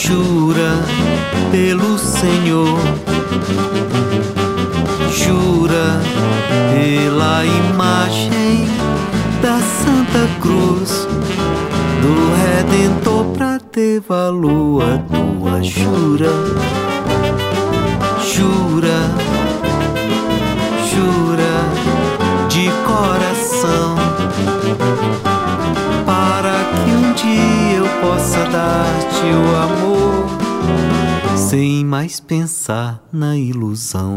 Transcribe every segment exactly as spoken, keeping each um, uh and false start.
Jura pelo Senhor, jura pela imagem da Santa Cruz do Redentor, pra ter valor a tua jura. Jura, jura de coração, para que um dia eu possa dar-te o amor, sem mais pensar na ilusão.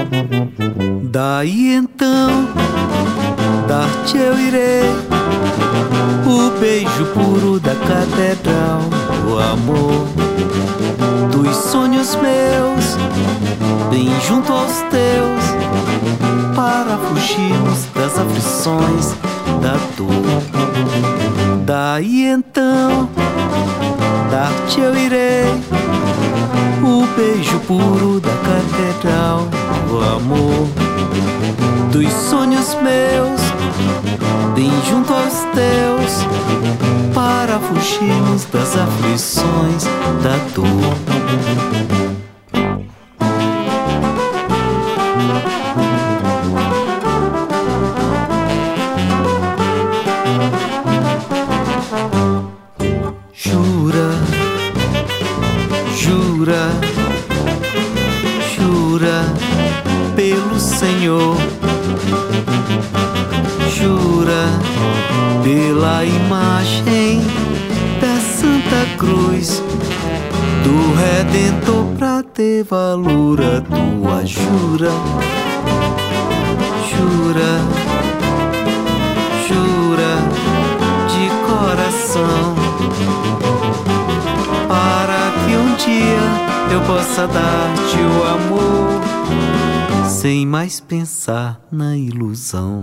Daí então, dar-te eu irei o beijo puro da catedral do amor, dos sonhos meus, bem junto aos teus, para fugirmos das aflições da dor. Daí então, dar-te eu irei o beijo puro da catedral do amor, dos sonhos meus, bem junto aos teus, para fugirmos das aflições da dor. Jura, jura, jura pelo Senhor, jura pela imagem da Santa Cruz do Redentor, pra ter valor a tua jura. Jura, jura de coração, para que um dia eu possa dar-te o amor, sem mais pensar na ilusão.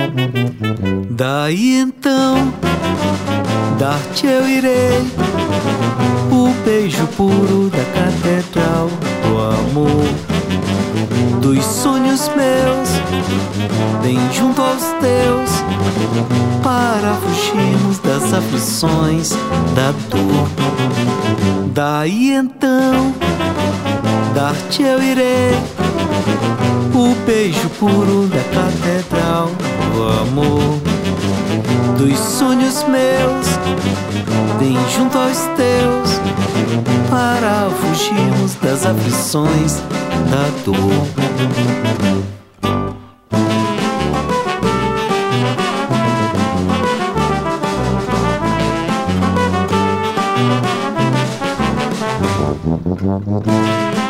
Daí então, dar-te eu irei o beijo puro da catedral do amor, dos sonhos meus, bem junto aos teus, para fugirmos das aflições da dor. Daí então, dar-te eu irei o beijo puro da catedral do amor, dos sonhos meus, bem junto aos teus, para fugirmos das aflições da dor. Thank you.